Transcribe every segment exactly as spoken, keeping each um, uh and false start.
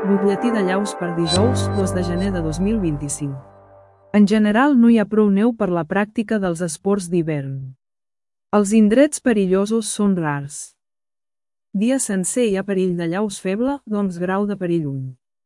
Butlletí de llaus per dijous, dos de gener de dos mil vint-i-cinc. En general no hi ha prou neu per la pràctica dels esports d'hivern. Els indrets perillosos són rars. Dia sencer hi ha perill de llaus feble, doncs grau de perill un.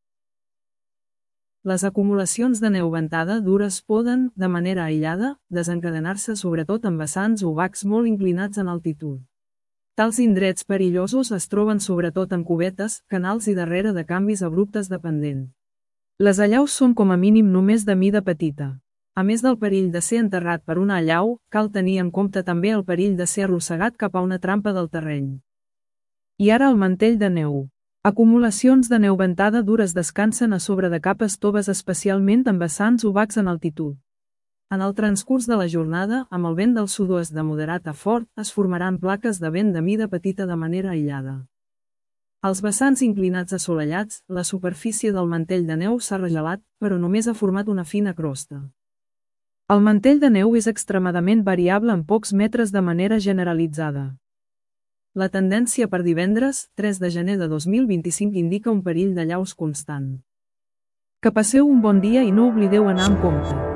Les acumulacions de neu ventada dures poden, de manera aïllada, desencadenar-se sobretot en vessants o bacs molt inclinats en altitud. Tals indrets perillosos es troben sobretot en cubetes, canals i darrere de canvis abruptes de pendent. Les allaus són com a mínim només de mida petita. A més del perill de ser enterrat per una allau, cal tenir en compte també el perill de ser arrossegat cap a una trampa del terreny. I ara el mantell de neu. Acumulacions de neu ventada dures descansen a sobre de capes toves especialment en vessants o bacs en altitud. En el transcurs de la jornada, amb el vent del sud-oest de moderat a fort, es formaran plaques de vent de mida petita de manera aïllada. Als vessants inclinats assolellats, la superfície del mantell de neu s'ha regelat, però només ha format una fina crosta. El mantell de neu és extremadament variable en pocs metres de manera generalitzada. La tendència per divendres, tres de gener de dos mil vint-i-cinc indica un perill de llaus constant. Que passeu un bon dia i no oblideu anar amb compte.